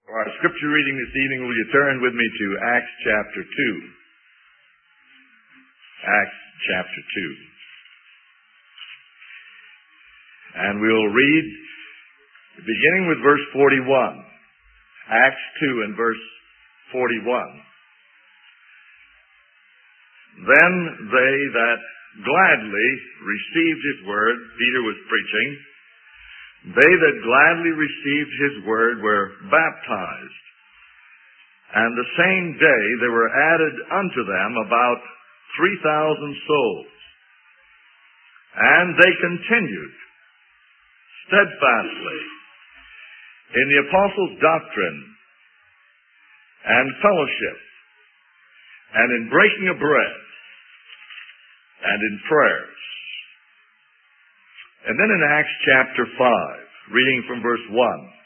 For our scripture reading this evening, will you turn with me to Acts chapter 2? Acts chapter 2. And we'll read beginning with verse 41. Acts 2 and verse 41. Then they that gladly received his word, Peter was preaching, they that gladly received his word were baptized. And the same day there were added unto them about 3,000 souls. And they continued steadfastly in the apostles' doctrine and fellowship, and in breaking of bread, and in prayers. And then in Acts chapter 5, reading from verse 1.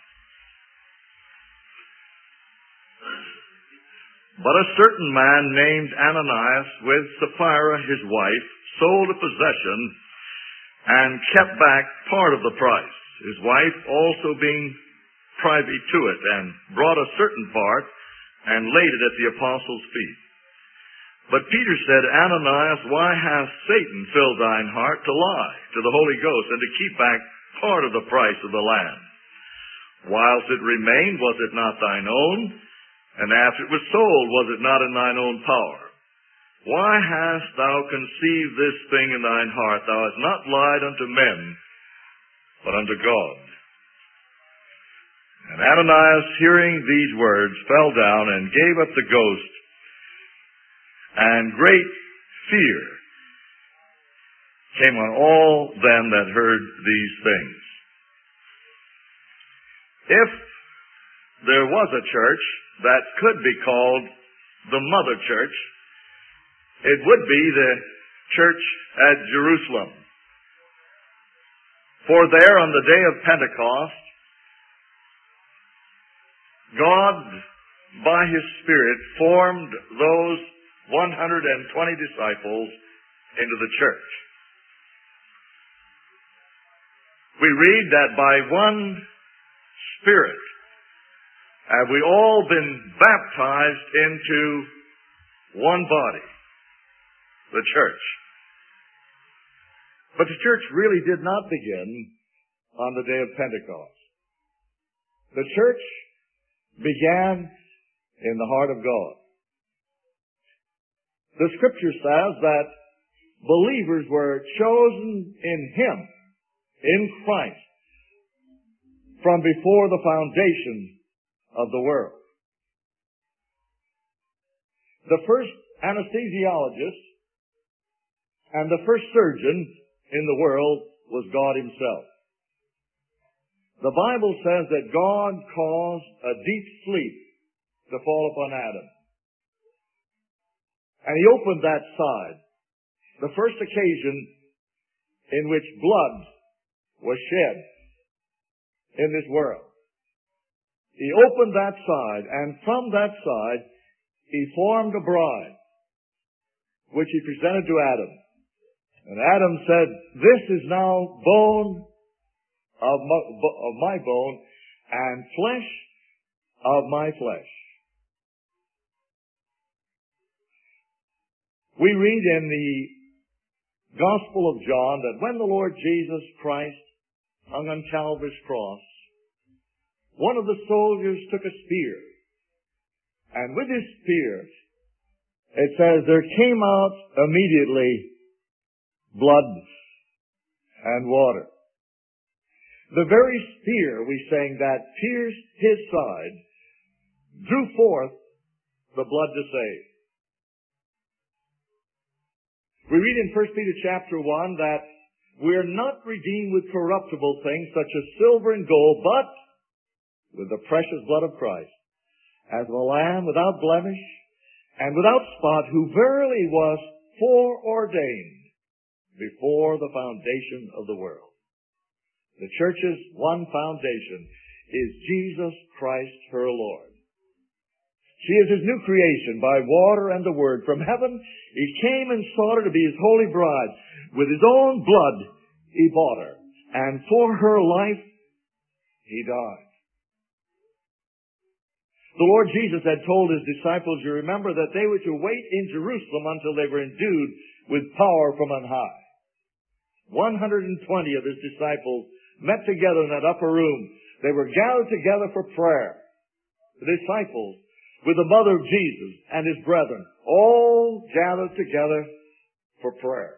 But a certain man named Ananias with Sapphira his wife sold a possession and kept back part of the price, his wife also being privy to it, and brought a certain part and laid it at the apostles' feet. But Peter said, Ananias, why hath Satan filled thine heart to lie to the Holy Ghost and to keep back part of the price of the land? Whilst it remained, was it not thine own? And after it was sold, was it not in thine own power? Why hast thou conceived this thing in thine heart? Thou hast not lied unto men, but unto God. And Ananias, hearing these words, fell down and gave up the ghost, and great fear came on all them that heard these things. If there was a church that could be called the mother church, it would be the church at Jerusalem. For there on the day of Pentecost, God, by His Spirit, formed those 120 disciples into the church. We read that by one Spirit have we all been baptized into one body, the church. But the church really did not begin on the day of Pentecost. The church began in the heart of God. The scripture says that believers were chosen in Him, in Christ, from before the foundation of the world. The first anesthesiologist and the first surgeon in the world was God Himself. The Bible says that God caused a deep sleep to fall upon Adam. And He opened that side, the first occasion in which blood was shed in this world. He opened that side, and from that side, He formed a bride, which He presented to Adam. And Adam said, this is now bone of my bone, and flesh of my flesh. We read in the Gospel of John that when the Lord Jesus Christ hung on Calvary's cross, one of the soldiers took a spear, and with his spear, it says, there came out immediately blood and water. The very spear, we sang, that pierced His side, drew forth the blood to save. We read in 1 Peter chapter 1 that we are not redeemed with corruptible things such as silver and gold, but with the precious blood of Christ, as of a lamb without blemish and without spot, who verily was foreordained before the foundation of the world. The church's one foundation is Jesus Christ her Lord. She is His new creation by water and the word. From heaven He came and sought her to be His holy bride. With His own blood He bought her, and for her life He died. The Lord Jesus had told his disciples, you remember, that they were to wait in Jerusalem until they were endued with power from on high. 120 of his disciples met together in that upper room. They were gathered together for prayer. The disciples, with the mother of Jesus and his brethren, all gathered together for prayer.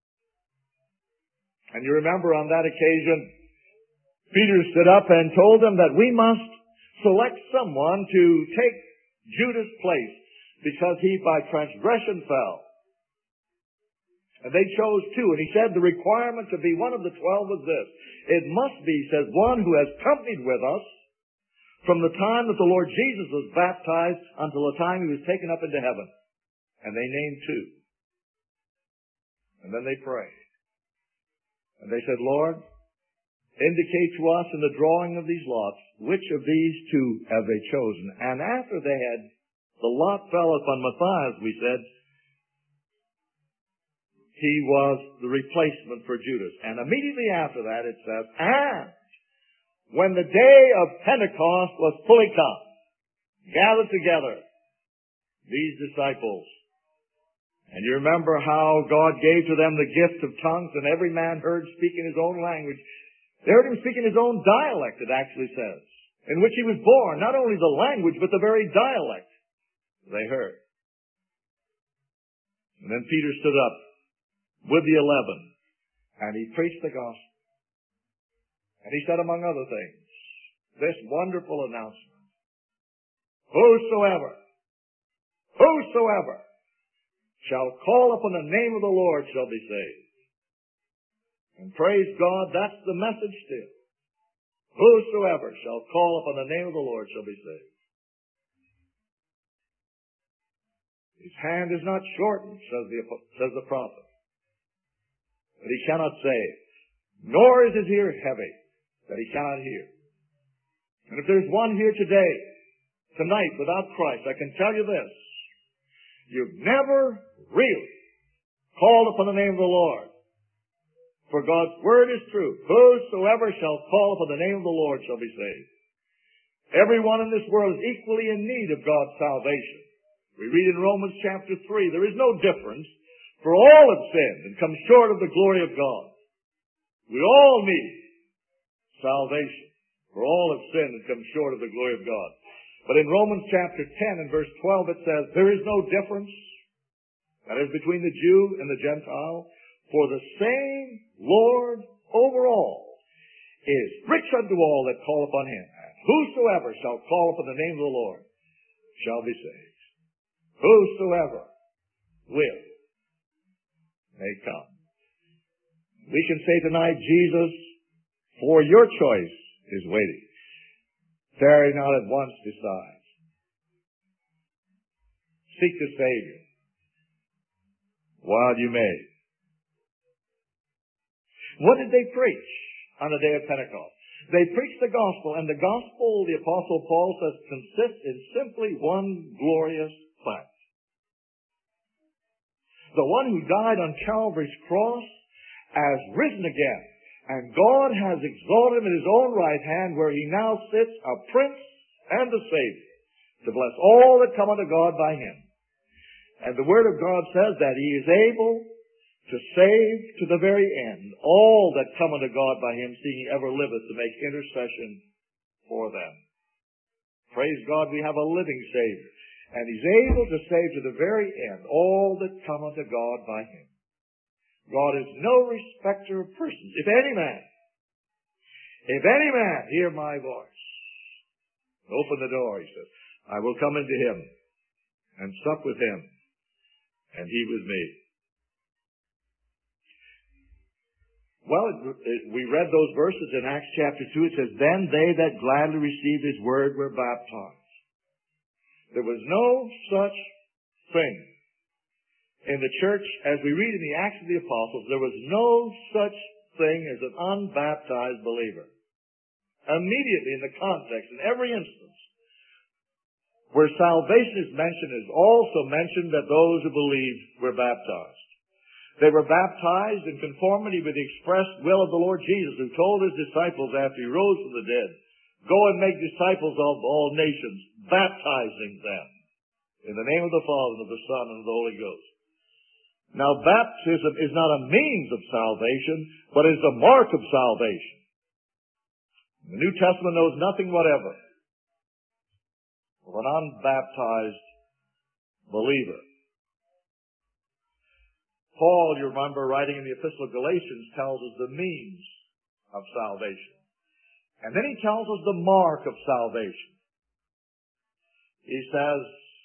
And you remember on that occasion, Peter stood up and told them that we must select someone to take Judas' place because he by transgression fell. And they chose two. And he said the requirement to be one of the 12 was this. It must be, he says, one who has companied with us from the time that the Lord Jesus was baptized until the time he was taken up into heaven. And they named two. And then they prayed. And they said, Lord, indicate to us in the drawing of these lots, which of these two have they chosen? And after the lot fell upon Matthias, we said, he was the replacement for Judas. And immediately after that it says, and when the day of Pentecost was fully come, gathered together these disciples. And you remember how God gave to them the gift of tongues, and every man heard speaking his own language. They heard him speaking his own dialect, it actually says, in which he was born. Not only the language, but the very dialect they heard. And then Peter stood up with the 11, and he preached the gospel. And he said, among other things, this wonderful announcement: whosoever shall call upon the name of the Lord shall be saved. And praise God, that's the message still. Whosoever shall call upon the name of the Lord shall be saved. His hand is not shortened, says the prophet, that he cannot save, nor is his ear heavy, that he cannot hear. And if there's one here tonight, without Christ, I can tell you this: you've never really called upon the name of the Lord. For God's word is true. Whosoever shall call upon the name of the Lord shall be saved. Everyone in this world is equally in need of God's salvation. We read in Romans chapter 3, there is no difference, for all have sinned and come short of the glory of God. We all need salvation, for all have sinned and come short of the glory of God. But in Romans chapter 10 and verse 12 it says, there is no difference, that is, between the Jew and the Gentile, for the same Lord over all is rich unto all that call upon him. And whosoever shall call upon the name of the Lord shall be saved. Whosoever will may come. We can say tonight, Jesus, for your choice is waiting. Tarry not at once, decide. Seek the Savior while you may. What did they preach on the day of Pentecost? They preached the gospel, and the gospel, the Apostle Paul says, consists in simply one glorious fact. The one who died on Calvary's cross has risen again, and God has exalted him in his own right hand, where he now sits a prince and a savior, to bless all that come unto God by him. And the word of God says that he is able to save to the very end all that come unto God by him, seeing he ever liveth to make intercession for them. Praise God, we have a living Savior, and he's able to save to the very end all that come unto God by him. God is no respecter of persons. If any man hear my voice, open the door, he says, I will come into him and sup with him, and he with me. Well, we read those verses in Acts chapter 2. It says, then they that gladly received his word were baptized. There was no such thing in the church, as we read in the Acts of the Apostles, there was no such thing as an unbaptized believer. Immediately in the context, in every instance, where salvation is mentioned, is also mentioned that those who believed were baptized. They were baptized in conformity with the expressed will of the Lord Jesus, who told his disciples after he rose from the dead, Go and make disciples of all nations, baptizing them in the name of the Father, and of the Son, and of the Holy Ghost. Now, baptism is not a means of salvation, but is a mark of salvation. The New Testament knows nothing whatever of an unbaptized believer. Paul, you remember, writing in the Epistle of Galatians, tells us the means of salvation. And then he tells us the mark of salvation. He says,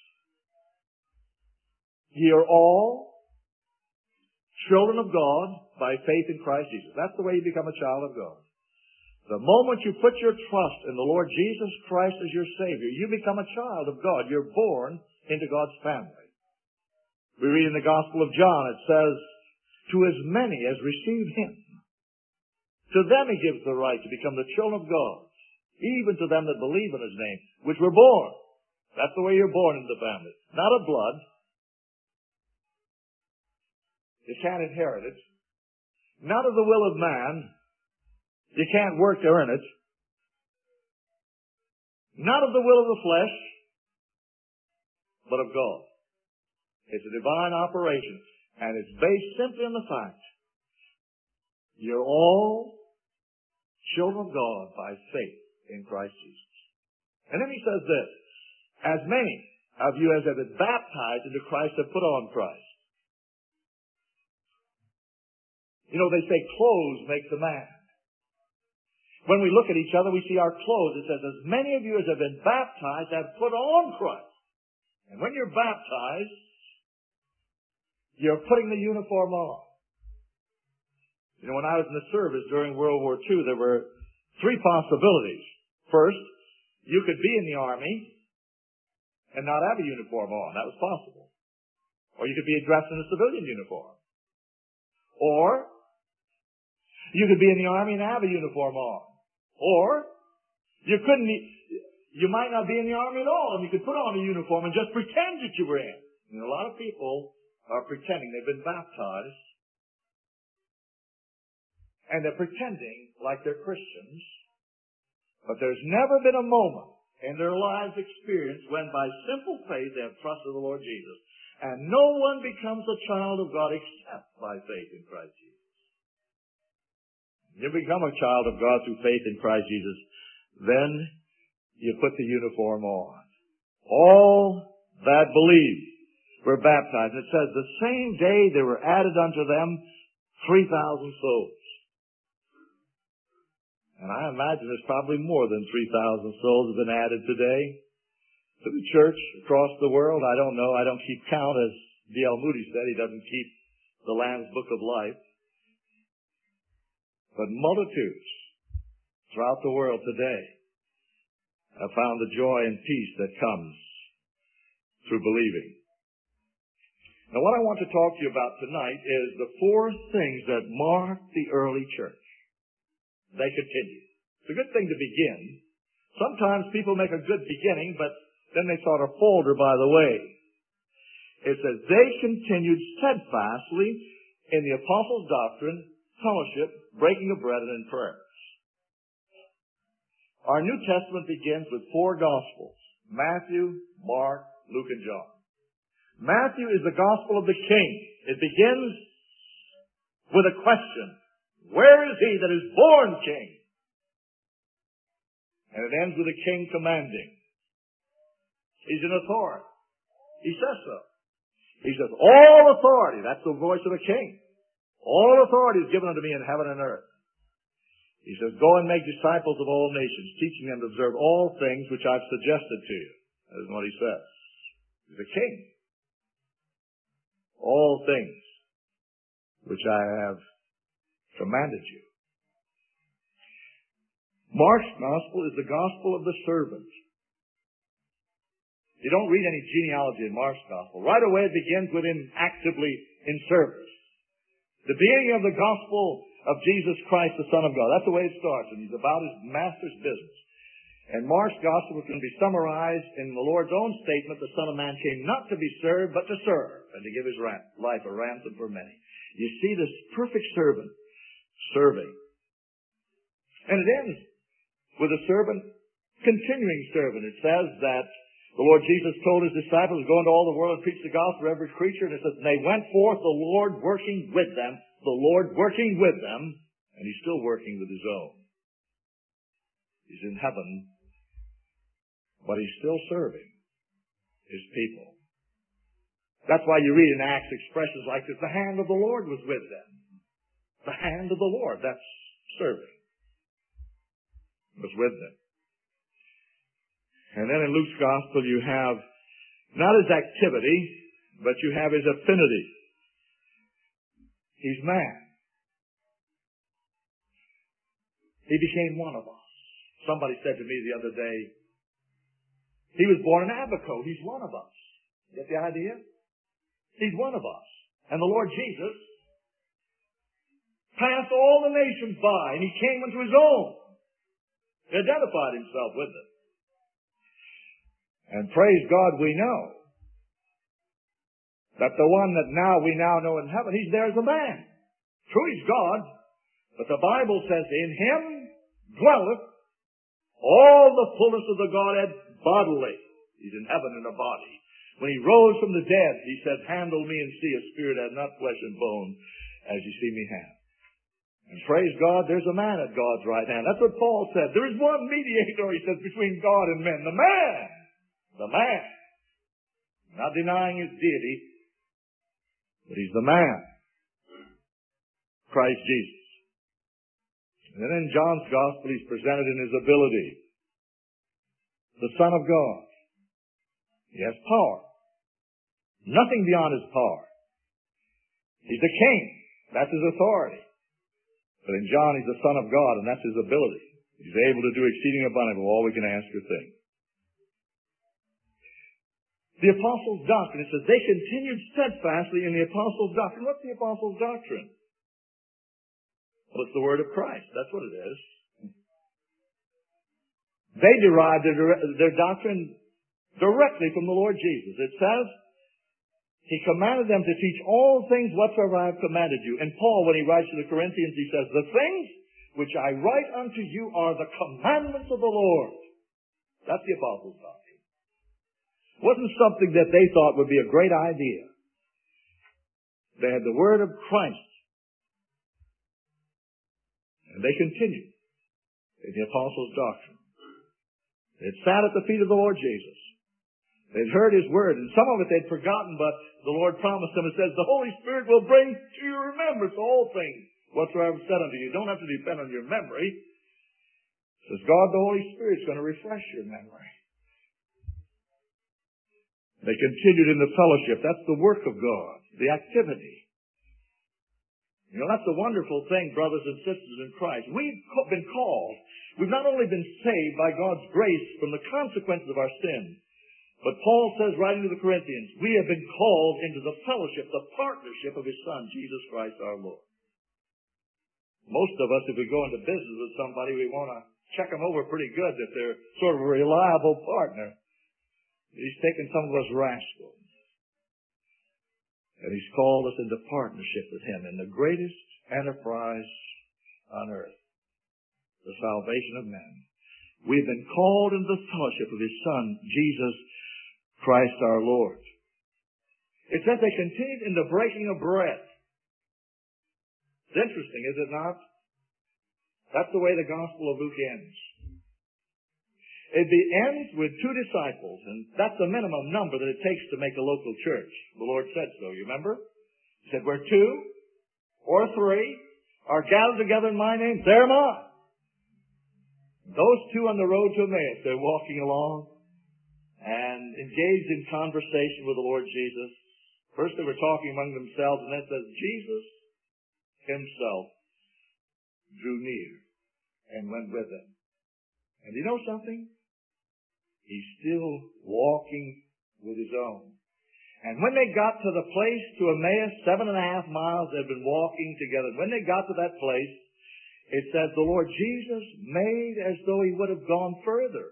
ye are all children of God by faith in Christ Jesus. That's the way you become a child of God. The moment you put your trust in the Lord Jesus Christ as your Savior, you become a child of God. You're born into God's family. We read in the Gospel of John, it says, to as many as receive Him, to them He gives the right to become the children of God, even to them that believe in His name, which were born. That's the way you're born into the family. Not of blood. You can't inherit it. Not of the will of man. You can't work to earn it. Not of the will of the flesh, but of God. It's a divine operation, and it's based simply on the fact you're all children of God by faith in Christ Jesus. And then he says this, as many of you as have been baptized into Christ have put on Christ. You know, they say clothes make the man. When we look at each other, we see our clothes. It says, as many of you as have been baptized have put on Christ. And when you're baptized, you're putting the uniform on. You know, when I was in the service during World War II, there were three possibilities. First, you could be in the Army and not have a uniform on. That was possible. Or you could be dressed in a civilian uniform. Or you could be in the Army and have a uniform on. Or you might not be in the Army at all, and you could put on a uniform and just pretend that you were in. You know, a lot of people are pretending they've been baptized, and they're pretending like they're Christians, but there's never been a moment in their lives experienced when by simple faith they have trusted the Lord Jesus. And no one becomes a child of God except by faith in Christ Jesus. You become a child of God through faith in Christ Jesus, then you put the uniform on. All that believe were baptized. It says the same day there were added unto them 3,000 souls. And I imagine there's probably more than 3,000 souls have been added today to the church across the world. I don't know. I don't keep count, as D.L. Moody said. He doesn't keep the Lamb's Book of Life. But multitudes throughout the world today have found the joy and peace that comes through believing. Now, what I want to talk to you about tonight is the four things that mark the early church. They continue. It's a good thing to begin. Sometimes people make a good beginning, but then they sort of falter by the way. It says, they continued steadfastly in the apostles' doctrine, fellowship, breaking of bread, and in prayers. Our New Testament begins with four Gospels: Matthew, Mark, Luke, and John. Matthew is the Gospel of the King. It begins with a question: where is he that is born king? And it ends with a king commanding. He's in authority. He says so. He says, all authority, that's the voice of a king. All authority is given unto me in heaven and earth. He says, go and make disciples of all nations, teaching them to observe all things which I've suggested to you. That is what he says. He's a king. All things which I have commanded you. Mark's gospel is the gospel of the servant. You don't read any genealogy in Mark's gospel. Right away it begins with him actively in service. The beginning of the gospel of Jesus Christ, the Son of God. That's the way it starts. And he's about his master's business. And Mark's gospel can be summarized in the Lord's own statement, the Son of Man came not to be served, but to serve, and to give his life a ransom for many. You see this perfect servant serving. And it ends with a servant continuing servant. It says that the Lord Jesus told his disciples to go into all the world and preach the gospel to every creature. And it says, and they went forth, the Lord working with them. The Lord working with them. And he's still working with his own. He's in heaven. But he's still serving his people. That's why you read in Acts expressions like this, the hand of the Lord was with them. The hand of the Lord, that's serving, was with them. And then in Luke's gospel you have not his activity, but you have his affinity. He's man. He became one of us. Somebody said to me the other day, he was born in Abaco. He's one of us. Get the idea? He's one of us. And the Lord Jesus passed all the nations by, and he came unto his own. He identified himself with them. And praise God, we know that the one that we now know in heaven, he's there as a man. True, he's God, but the Bible says, in him dwelleth all the fullness of the Godhead bodily. He's in heaven in a body. When he rose from the dead, he said, handle me and see a spirit and not flesh and bone, as you see me have. And praise God, there's a man at God's right hand. That's what Paul said. There is one mediator, he says, between God and men. The man. The man. Not denying his deity, but he's the man. Christ Jesus. And then in John's gospel, he's presented in his ability. The Son of God. He has power. Nothing beyond his power. He's the king. That's his authority. But in John, he's the Son of God, and that's his ability. He's able to do exceeding abundantly all we can ask or think. The apostles' doctrine, it says, they continued steadfastly in the apostles' doctrine. What's the apostles' doctrine? Well, it's the word of Christ. That's what it is. They derived their doctrine directly from the Lord Jesus. It says, he commanded them to teach all things whatsoever I have commanded you. And Paul, when he writes to the Corinthians, he says, the things which I write unto you are the commandments of the Lord. That's the apostles' doctrine. It wasn't something that they thought would be a great idea. They had the word of Christ. And they continued in the apostles' doctrine. They had sat at the feet of the Lord Jesus. They'd heard his word, and some of it they'd forgotten, but the Lord promised them. It says, the Holy Spirit will bring to your remembrance all things whatsoever said unto you. You don't have to depend on your memory. It says, God, the Holy Spirit's going to refresh your memory. They continued in the fellowship. That's the work of God, the activity. You know, that's the wonderful thing, brothers and sisters in Christ. We've been called. We've not only been saved by God's grace from the consequences of our sin, but Paul says, writing to the Corinthians, we have been called into the fellowship, the partnership of his Son, Jesus Christ our Lord. Most of us, if we go into business with somebody, we want to check them over pretty good that they're sort of a reliable partner. He's taken some of us rascals. And he's called us into partnership with him in the greatest enterprise on earth, the salvation of men. We've been called into the fellowship of his Son, Jesus Christ our Lord. It says they continued in the breaking of bread. It's interesting, is it not? That's the way the Gospel of Luke ends. It ends with 2 disciples, and that's the minimum number that it takes to make a local church. The Lord said so, you remember? He said, where 2 or 3 are gathered together in my name, there am I. Those 2 on the road to Emmaus, they're walking along and engaged in conversation with the Lord Jesus. First they were talking among themselves, and then it says Jesus himself drew near and went with them. And you know something? He's still walking with his own. And when they got to the place, to Emmaus, 7.5 miles, they'd been walking together. When they got to that place, it says the Lord Jesus made as though he would have gone further.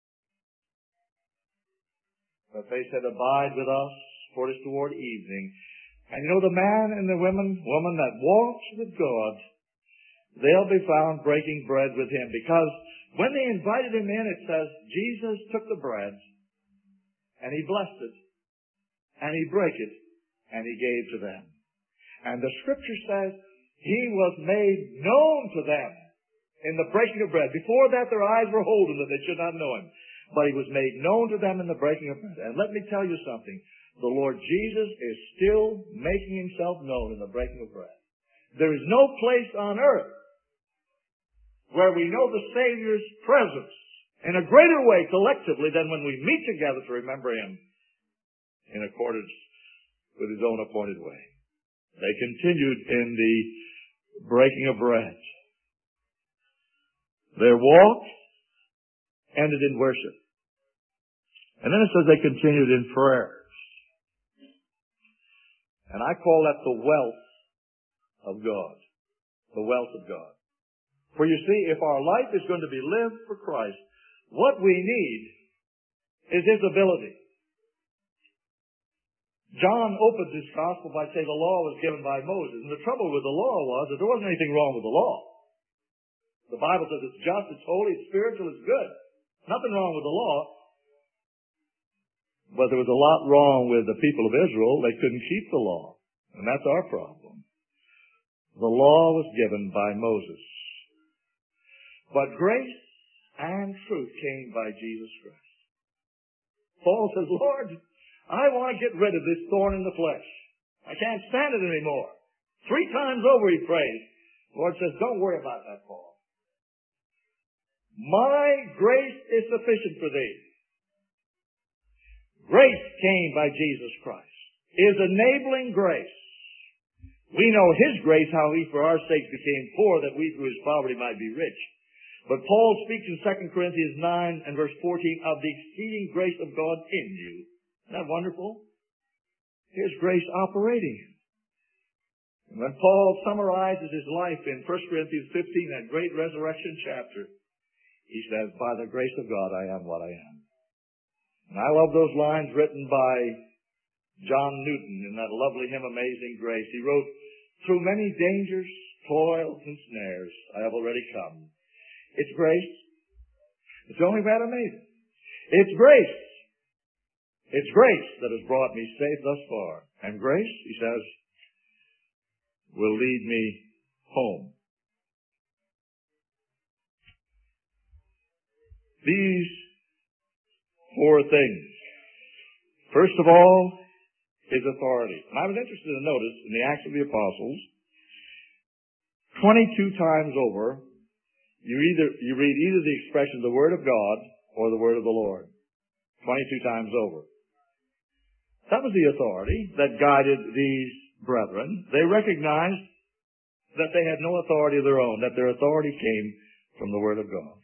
But they said, abide with us, for it is toward evening. And you know, the man and the woman that walks with God, they'll be found breaking bread with him. Because When they invited him in, it says, Jesus took the bread, and he blessed it, and he brake it, and he gave to them. And the Scripture says, he was made known to them in the breaking of bread. Before that, their eyes were holden that they should not know him. But he was made known to them in the breaking of bread. And let me tell you something. The Lord Jesus is still making himself known in the breaking of bread. There is no place on earth where we know the Savior's presence in a greater way collectively than when we meet together to remember him in accordance with his own appointed way. They continued in the breaking of bread. Their walk ended in worship. And then it says they continued in prayers. And I call that the wealth of God. The wealth of God. For you see, if our life is going to be lived for Christ, what we need is his ability. John opened his gospel by saying the law was given by Moses. And the trouble with the law was that there wasn't anything wrong with the law. The Bible says it's just, it's holy, it's spiritual, it's good. Nothing wrong with the law. But there was a lot wrong with the people of Israel. They couldn't keep the law. And that's our problem. The law was given by Moses. But grace and truth came by Jesus Christ. Paul says, Lord, I want to get rid of this thorn in the flesh. I can't stand it anymore. 3 times over he prayed. The Lord says, don't worry about that, Paul. My grace is sufficient for thee. Grace came by Jesus Christ. Is enabling grace. We know his grace, how he for our sake became poor, that we through his poverty might be rich. But Paul speaks in 2 Corinthians 9 and verse 14 of the exceeding grace of God in you. Isn't that wonderful? Here's grace operating. And when Paul summarizes his life in 1 Corinthians 15, that great resurrection chapter, he says, by the grace of God I am what I am. And I love those lines written by John Newton in that lovely hymn, Amazing Grace. He wrote, through many dangers, toils, and snares I have already come. It's grace. It's only that amazing. It's grace. It's grace that has brought me safe thus far. And grace, he says, will lead me home. These 4 things. First of all, his authority. And I was interested to notice in the Acts of the Apostles, 22 times over, you read either the expression the Word of God or the Word of the Lord. 22 times over. That was the authority that guided these brethren. They recognized that they had no authority of their own, that their authority came from the Word of God.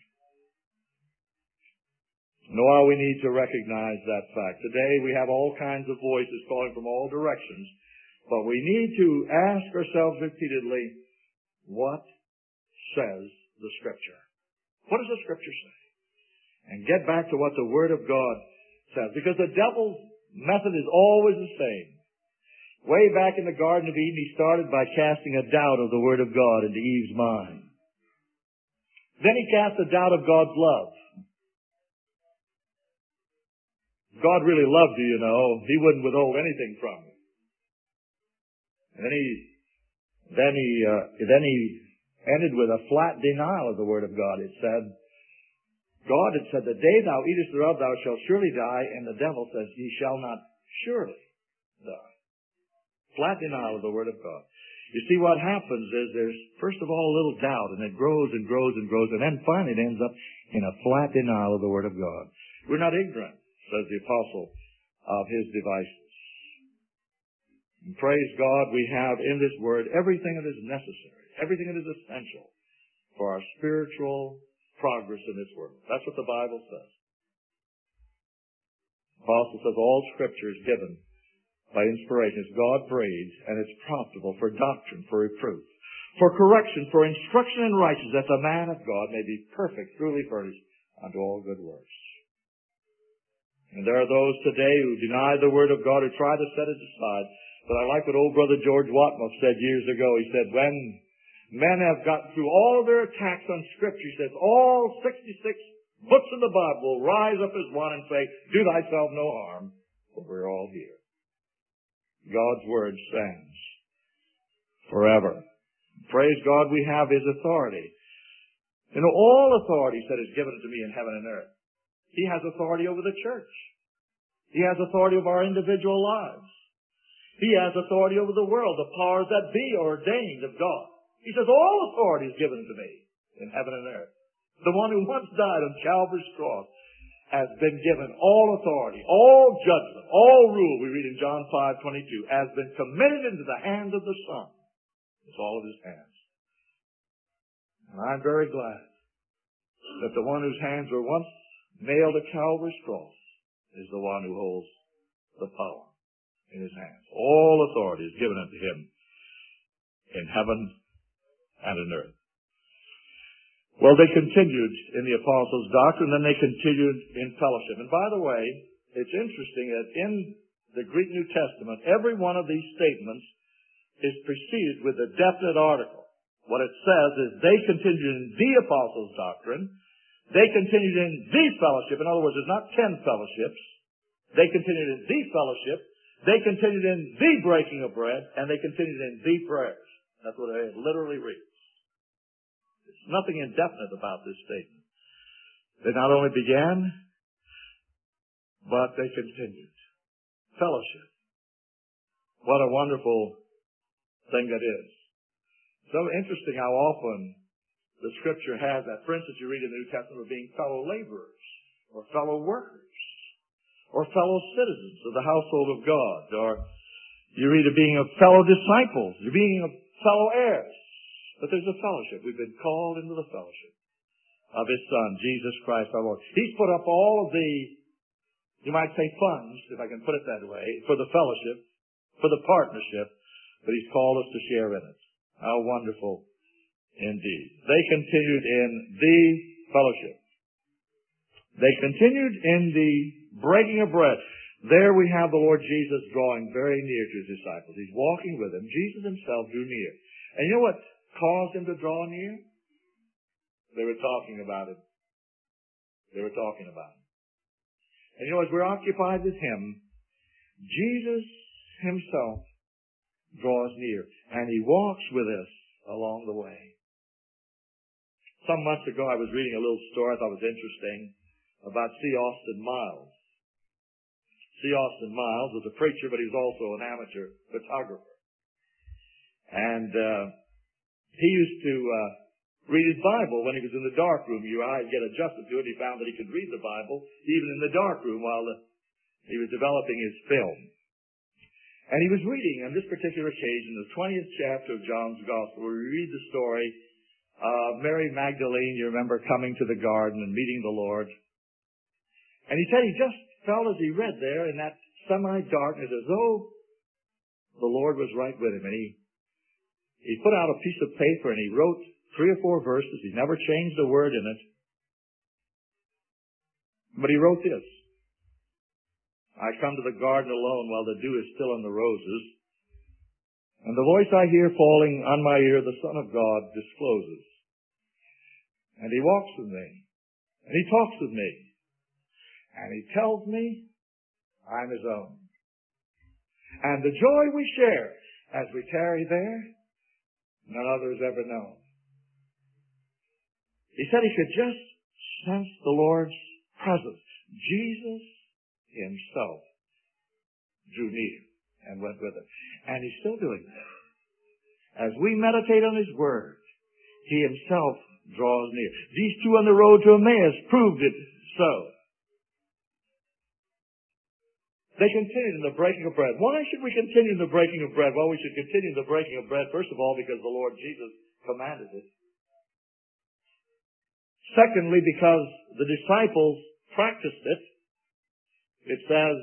Now we need to recognize that fact. Today we have all kinds of voices calling from all directions, but we need to ask ourselves repeatedly, what says the Scripture? What does the Scripture say? And get back to what the Word of God says. Because the devil's method is always the same. Way back in the Garden of Eden, he started by casting a doubt of the Word of God into Eve's mind. Then he cast a doubt of God's love. God really loved you, you know. He wouldn't withhold anything from you. And then he ended with a flat denial of the Word of God. It said, God had said, the day thou eatest thereof thou shalt surely die, and the devil says, ye shall not surely die. Flat denial of the Word of God. You see, what happens is there's, first of all, a little doubt, and it grows and grows and grows, and then finally it ends up in a flat denial of the Word of God. We're not ignorant, says the apostle, of his devices. And praise God, we have in this Word everything that is necessary, everything that is essential for our spiritual progress in this world. That's what the Bible says. The apostle says all Scripture is given by inspiration. It's God-breathed, and it's profitable for doctrine, for reproof, for correction, for instruction in righteousness, that the man of God may be perfect, truly furnished unto all good works. And there are those today who deny the Word of God, who try to set it aside. But I like what old brother George Watmoth said years ago. He said, when Men have gotten through all of their attacks on Scripture. He says all 66 books of the Bible will rise up as one and say, do thyself no harm, for we're all here. God's Word stands forever. Praise God, we have His authority. You know, all authority, he said, is given to me in heaven and earth. He has authority over the church. He has authority over our individual lives. He has authority over the world, the powers that be ordained of God. He says, all authority is given to me in heaven and earth. The one who once died on Calvary's cross has been given all authority, all judgment, all rule, we read in John 5:22, has been committed into the hands of the Son. It's all of His hands. And I'm very glad that the one whose hands were once nailed to Calvary's cross is the one who holds the power in His hands. All authority is given unto Him in heaven and in earth. Well, they continued in the apostles' doctrine, then they continued in fellowship. And by the way, it's interesting that in the Greek New Testament, every one of these statements is preceded with a definite article. What it says is they continued in the apostles' doctrine, they continued in the fellowship. In other words, there's not 10 fellowships. They continued in the fellowship, they continued in the breaking of bread, and they continued in the prayers. That's what it literally reads. There's nothing indefinite about this statement. They not only began, but they continued. Fellowship. What a wonderful thing that is. So interesting how often the Scripture has that. For instance, you read in the New Testament of being fellow laborers, or fellow workers, or fellow citizens of the household of God, or you read of being a fellow disciples, you're being a fellow heirs. But there's a fellowship. We've been called into the fellowship of His Son, Jesus Christ our Lord. He's put up all of the, you might say, funds, if I can put it that way, for the fellowship, for the partnership, but He's called us to share in it. How wonderful indeed. They continued in the fellowship. They continued in the breaking of bread. There we have the Lord Jesus drawing very near to His disciples. He's walking with them. Jesus Himself drew near. And you know what caused Him to draw near? They were talking about Him. They were talking about Him. And you know, as we're occupied with Him, Jesus Himself draws near. And He walks with us along the way. Some months ago I was reading a little story I thought was interesting about C. Austin Miles. C. Austin Miles was a preacher, but he was also an amateur photographer. And he used to read his Bible when he was in the dark room. I'd get adjusted to it. He found that he could read the Bible even in the dark room while he was developing his film. And he was reading on this particular occasion the 20th chapter of John's Gospel, where we read the story of Mary Magdalene, you remember, coming to the garden and meeting the Lord. And he said he just felt as he read there in that semi-darkness as though the Lord was right with him. And he put out a piece of paper and he wrote 3 or 4 verses. He never changed a word in it. But he wrote this: I come to the garden alone while the dew is still on the roses, and the voice I hear falling on my ear, the Son of God discloses. And He walks with me, and He talks with me, and He tells me I'm His own. And the joy we share as we tarry there, none other has ever known. He said he could just sense the Lord's presence. Jesus Himself drew near and went with him. And He's still doing that. As we meditate on His Word, He Himself draws near. These two on the road to Emmaus proved it so. They continued in the breaking of bread. Why should we continue in the breaking of bread? Well, we should continue in the breaking of bread, first of all, because the Lord Jesus commanded it. Secondly, because the disciples practiced it. It says,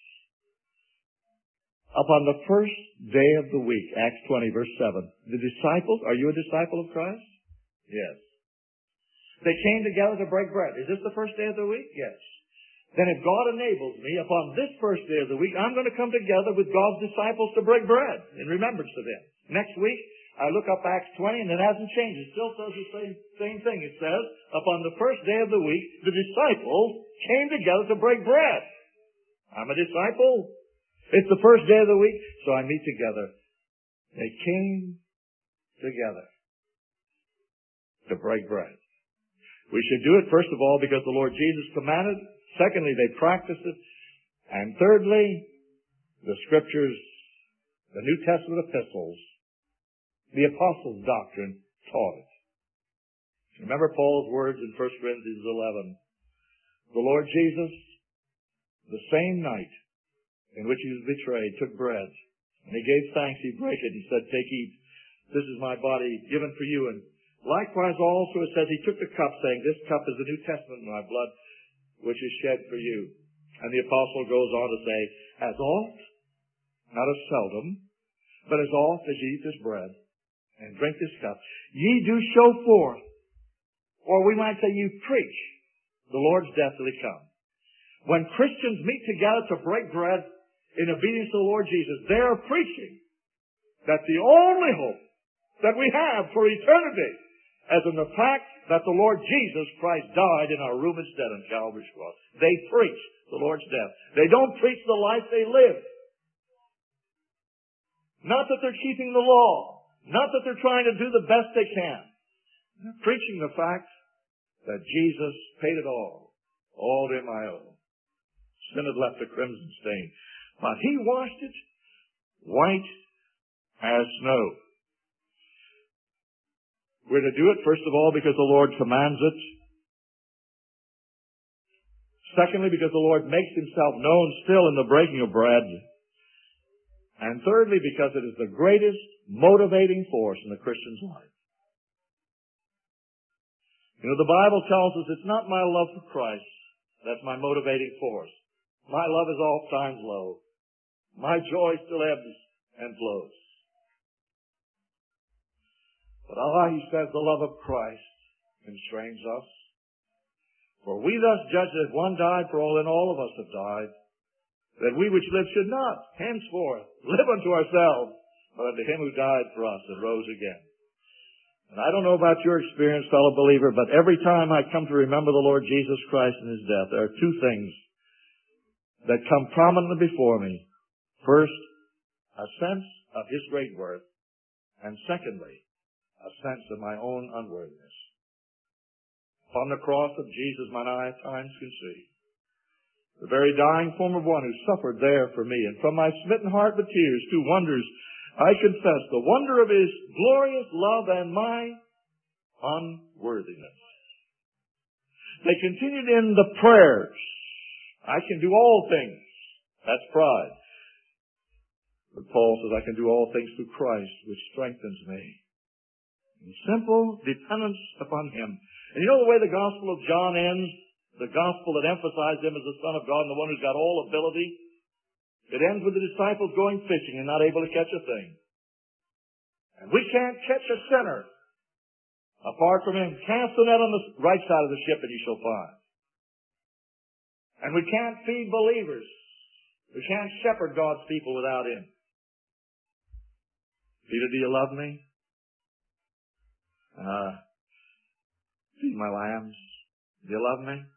upon the first day of the week, Acts 20, verse 7, the disciples, are you a disciple of Christ? Yes. They came together to break bread. Is this the first day of the week? Yes. Then if God enables me, upon this first day of the week, I'm going to come together with God's disciples to break bread in remembrance of Him. Next week, I look up Acts 20 and it hasn't changed. It still says the same thing. It says, upon the first day of the week, the disciples came together to break bread. I'm a disciple. It's the first day of the week, so I meet together. They came together to break bread. We should do it, first of all, because the Lord Jesus commanded. Secondly, they practiced it. And thirdly, the Scriptures, the New Testament epistles, the Apostles' doctrine taught it. Remember Paul's words in 1 Corinthians 11. The Lord Jesus, the same night in which he was betrayed, took bread, and he gave thanks, he brake it, he said, take, eat, this is my body given for you. And likewise also it says he took the cup, saying, this cup is the New Testament in my blood, which is shed for you. And the apostle goes on to say, as oft, not as seldom, but as oft as ye eat this bread and drink this cup, ye do show forth, or we might say you preach, the Lord's death till he come. When Christians meet together to break bread in obedience to the Lord Jesus, they are preaching that the only hope that we have for eternity is in the fact that the Lord Jesus Christ died in our room instead on Calvary's cross. They preach the Lord's death. They don't preach the life they live. Not that they're keeping the law. Not that they're trying to do the best they can. They're preaching the fact that Jesus paid it all to him I owe. Sin had left a crimson stain, but he washed it white as snow. We're to do it, first of all, because the Lord commands it. Secondly, because the Lord makes himself known still in the breaking of bread. And thirdly, because it is the greatest motivating force in the Christian's life. You know, the Bible tells us it's not my love for Christ that's my motivating force. My love is all times low. My joy still ebbs and flows. But he says, the love of Christ constrains us. For we thus judge that if one died for all, then all of us have died. That we which live should not henceforth live unto ourselves, but unto him who died for us and rose again. And I don't know about your experience, fellow believer, but every time I come to remember the Lord Jesus Christ and his death, there are two things that come prominently before me. First, a sense of his great worth, and secondly, a sense of my own unworthiness. Upon the cross of Jesus, mine eye at times can see the very dying form of one who suffered there for me. And from my smitten heart with tears, two wonders I confess, the wonder of his glorious love and my unworthiness. They continued in the prayers. I can do all things. That's pride. But Paul says, I can do all things through Christ, which strengthens me. In simple dependence upon him. And you know the way the Gospel of John ends? The Gospel that emphasized him as the Son of God and the one who's got all ability? It ends with the disciples going fishing and not able to catch a thing. And we can't catch a sinner apart from him. Cast the net on the right side of the ship and you shall find. And we can't feed believers. We can't shepherd God's people without him. Peter, do you love me? Feed my lambs. Do you love me?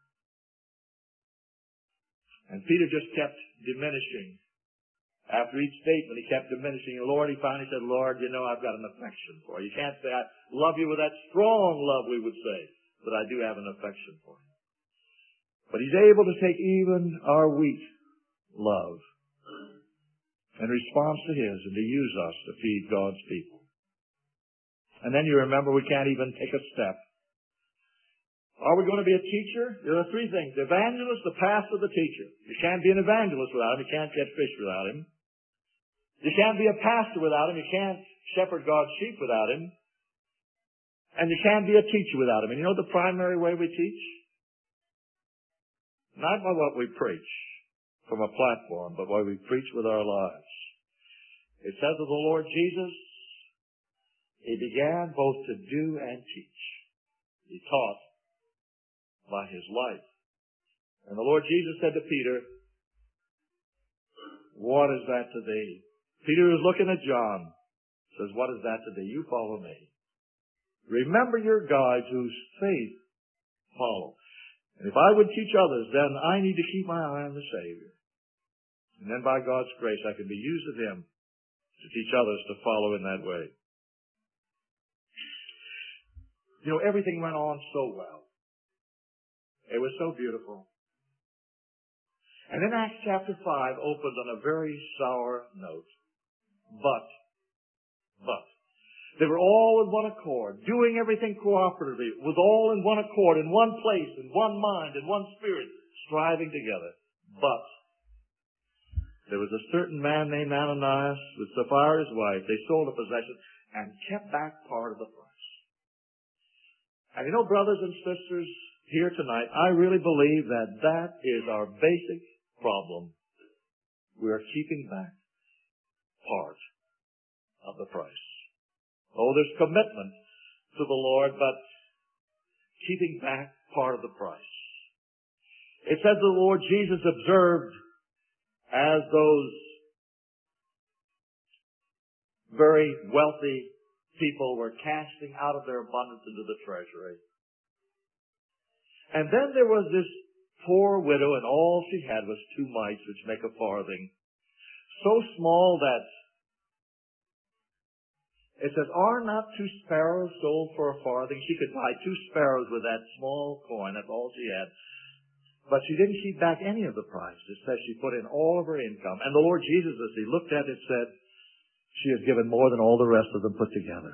And Peter just kept diminishing. After each statement, he kept diminishing. And Lord, he finally said, Lord, you know, I've got an affection for you. You can't say I love you with that strong love, we would say. But I do have an affection for you. But he's able to take even our weak love in response to his and to use us to feed God's people. And then you remember we can't even take a step. Are we going to be a teacher? There are three things. The evangelist, the pastor, the teacher. You can't be an evangelist without him. You can't catch fish without him. You can't be a pastor without him. You can't shepherd God's sheep without him. And you can't be a teacher without him. And you know the primary way we teach? Not by what we preach from a platform, but what we preach with our lives. It says of the Lord Jesus, he began both to do and teach. He taught by his life. And the Lord Jesus said to Peter, what is that to thee? Peter was looking at John. Says, what is that today? You follow me. Remember your guides whose faith follow. And if I would teach others, then I need to keep my eye on the Savior. And then by God's grace, I can be used of Him to teach others to follow in that way. You know, everything went on so well. It was so beautiful. And then Acts chapter 5 opens on a very sour note. But, they were all in one accord, doing everything cooperatively, was all in one accord, in one place, in one mind, in one spirit, striving together. But there was a certain man named Ananias with Sapphira his wife. They sold a possession and kept back part of the price. And you know, brothers and sisters, here tonight, I really believe that that is our basic problem. We are keeping back part of the price. Oh, there's commitment to the Lord, but keeping back part of the price. It says the Lord Jesus observed as those very wealthy people were casting out of their abundance into the treasury. And then there was this poor widow, and all she had was 2 mites, which make a farthing. So small that it says, are not 2 sparrows sold for a farthing? She could buy 2 sparrows with that small coin. That's all she had. But she didn't keep back any of the price. It says she put in all of her income. And the Lord Jesus, as He looked at it, said, she has given more than all the rest of them put together.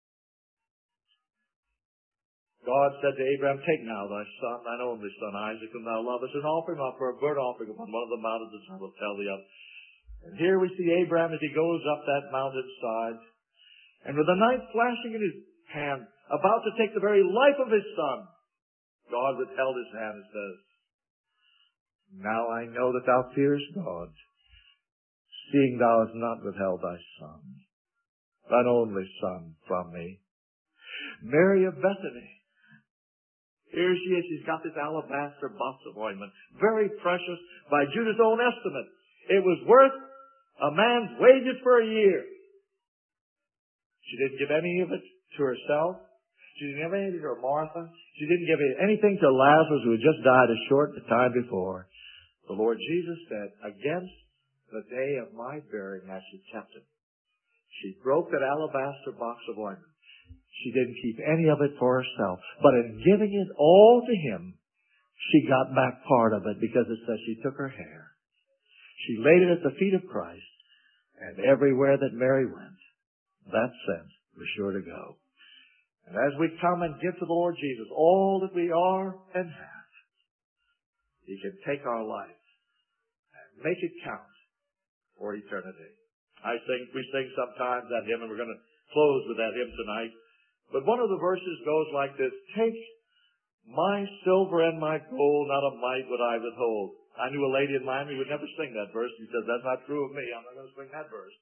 God said to Abraham, take now thy son, thine only son Isaac, whom thou lovest, and offer him up for a burnt offering upon one of the mountains which I will tell thee of. And here we see Abraham as he goes up that mountainside, and with a knife flashing in his hand, about to take the very life of his son, God withheld his hand and says, now I know that thou fearest God, seeing thou hast not withheld thy son, thine only son, from me. Mary of Bethany, here she is. She's got this alabaster box of ointment, very precious by Judah's own estimate. It was worth a man's wages for a year. She didn't give any of it to herself. She didn't give anything to Martha. She didn't give anything to Lazarus, who had just died a short time before. The Lord Jesus said, against the day of my burying has she kept it. She broke that alabaster box of ointment. She didn't keep any of it for herself. But in giving it all to Him, she got back part of it, because it says she took her hair. She laid it at the feet of Christ, and everywhere that Mary went, that scent was sure to go. And as we come and give to the Lord Jesus all that we are and have, He can take our life and make it count for eternity. We sing sometimes that hymn, and we're going to close with that hymn tonight. But one of the verses goes like this: take my silver and my gold, not a mite would I withhold. I knew a lady in Miami who would never sing that verse. She says, that's not true of me. I'm not going to sing that verse.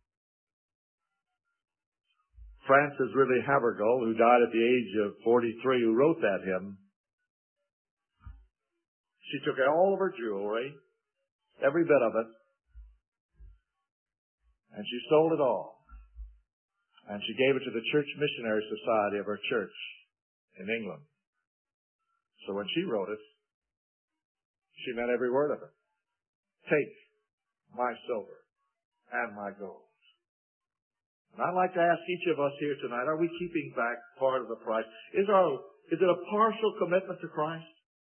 Frances Ridley Havergal, who died at the age of 43, who wrote that hymn, she took all of her jewelry, every bit of it, and she sold it all. And she gave it to the Church Missionary Society of her church in England. So when she wrote it, she meant every word of it. Take my silver and my gold. And I'd like to ask each of us here tonight, are we keeping back part of the price? Is it a partial commitment to Christ?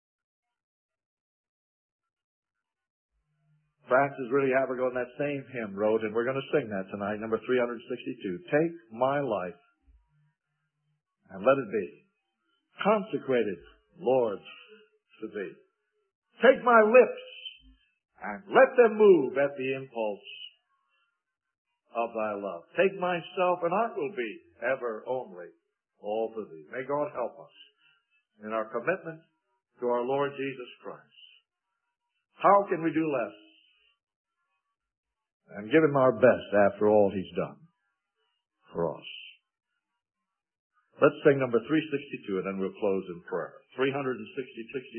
Frances Ridley Havergal in that same hymn wrote, and we're going to sing that tonight, number 362. Take my life and let it be consecrated, Lord, to Thee. Take my lips and let them move at the impulse of Thy love. Take myself, and I will be ever only all for Thee. May God help us in our commitment to our Lord Jesus Christ. How can we do less and give Him our best after all He's done for us? Let's sing number 362, and then we'll close in prayer. 360.